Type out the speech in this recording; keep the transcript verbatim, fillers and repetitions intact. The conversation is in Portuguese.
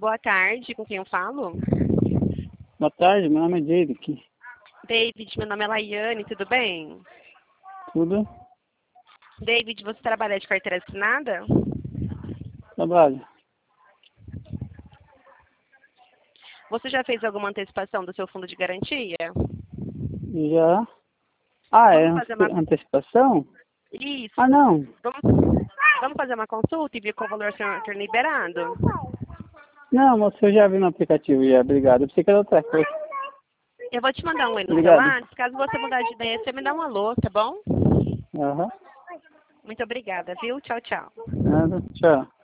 boa tarde, com quem eu falo? Boa tarde, meu nome é David. David, meu nome é Laiane, tudo bem? Tudo? David, você trabalha de carteira assinada? Trabalho. Você já fez alguma antecipação do seu fundo de garantia? Já? Ah, é Vamos fazer uma... antecipação? Isso. Ah, não. Vamos, vamos fazer uma consulta e ver qual valor o senhor tem liberado? Não, moço, eu já vi no aplicativo já, obrigado. Eu pensei que era outra coisa. Eu vou te mandar um e no seu Obrigado. WhatsApp. Caso você mudar de ideia, você me dá um alô, tá bom? Aham. Muito obrigada, viu? Tchau, tchau. Nada, tchau.